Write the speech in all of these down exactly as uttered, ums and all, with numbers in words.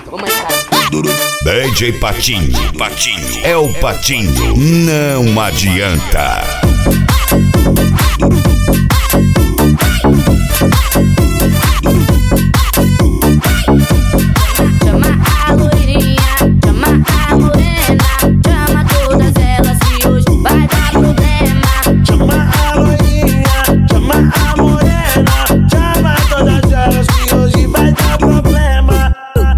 D J Patinho, Patinho, é o Patinho, não adianta. Chama a loirinha, chama a morena, chama todas elas que hoje vai dar problema. Chama a loirinha, chama a morena, chama todas elas que hoje vai dar problema.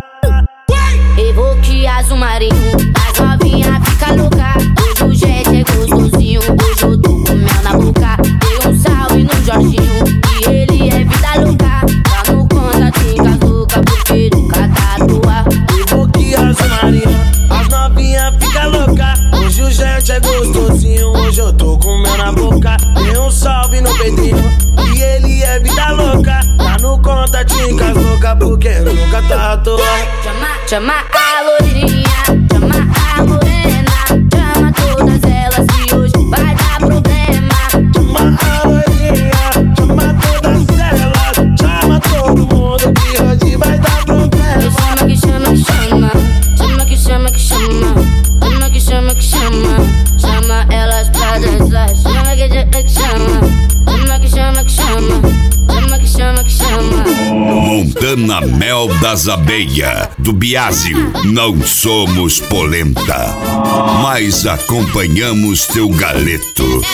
Evoque azul marinho, as novinha fica louca. Hoje o jet é gostosinho, hoje eu tô com mel na boca. Dei um salve no Jorginho, e ele é vida louca. Tá no contatinho das loucas, porque nunca tá à toa. Evoque azul marinho, as novinha fica louca. Hoje o jet é gostosinho, hoje eu tô com mel na boca. Dei um salve no Pedrinho, e ele é vida louca. Tá no contatinho das loucas, porque nunca tá à toa. Chama, chama a loirinha, chama a morena, chama todas elas que hoje vai dar problema. Chama a loirinha, chama todas elas, chama todo mundo que hoje vai dar problema. Chama que chama que chama, chama que chama que chama, chama que chama que chama, chama elas pra dançar. Chama que chama que chama, chama que chama que chama, chama que chama que chama. Montana Mel das Abelhas, do Biásio, não somos polenta, mas acompanhamos teu galeto.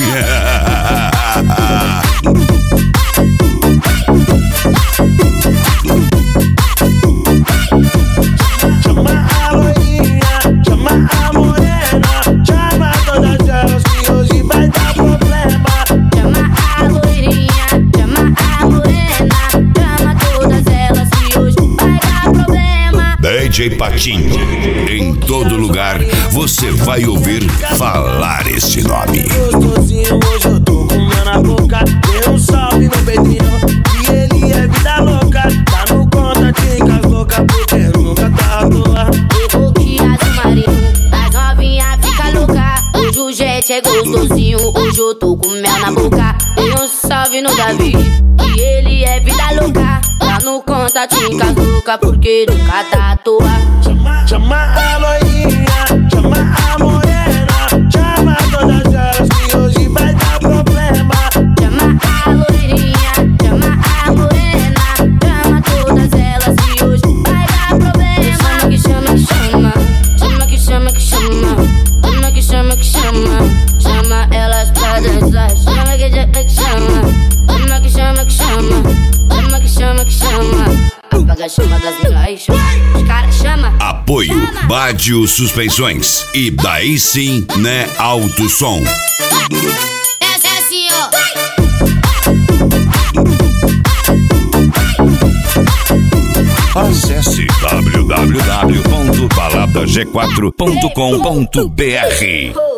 Chama a loirinha, chama a morena, chama todas elas que hoje vai dar problema. Chama a loirinha, chama a morena, chama todas elas que hoje vai dar problema. D J Patinho, em todo lugar você vai ouvir falar esse nome. Gostosinho, hoje eu tô com mel na boca. Dei um salve no Pedrinho, e ele é vida louca. Tá no contatinho com as loucas, porque nunca tá à toa. Evoque azul marinho, as novinha fica louca. Hoje o jet é gostosinho, hoje eu tô com mel na boca. Dei um salve no Davi, e ele é vida louca. Tá no contatinho com as loucas, porque nunca tá à toa. Chama, chama a loirinha, chama a morena, chama todas elas que hoje vai dar problema. Chama a loirinha, chama a morena, chama todas elas que hoje vai dar problema. Chama que chama que chama, chama que chama que chama, chama que chama que chama, chama elas pra dançar. Chama que chama que chama, chama que chama que chama, chama que chama que chama. Apaga a chama das minas, chama, os caras chama. Apoio Bádio Suspensões e daí sim, né, Alto Som. Essa é assim, ó. Acesse w w w ponto balada g quatro ponto com ponto b r.